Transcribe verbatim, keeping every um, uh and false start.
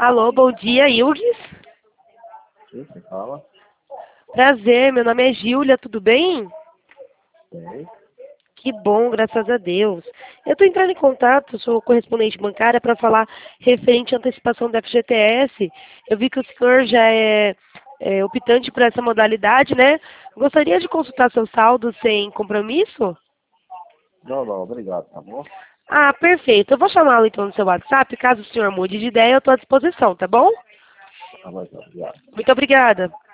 Alô, bom dia, Ilgues. Sim, você fala. Prazer, meu nome é Gíulia, tudo bem? Sim. Que bom, graças a Deus. Eu estou entrando em contato, sou correspondente bancária, para falar referente à antecipação do F G T S. Eu vi que o senhor já é, é optante por essa modalidade, né? Gostaria de consultar seu saldo sem compromisso? Não, não, obrigado, tá bom? Ah, perfeito. Eu vou chamá-lo então no seu WhatsApp. Caso o senhor mude de ideia, eu estou à disposição, tá bom? Tá bom, então, obrigado. Muito obrigada.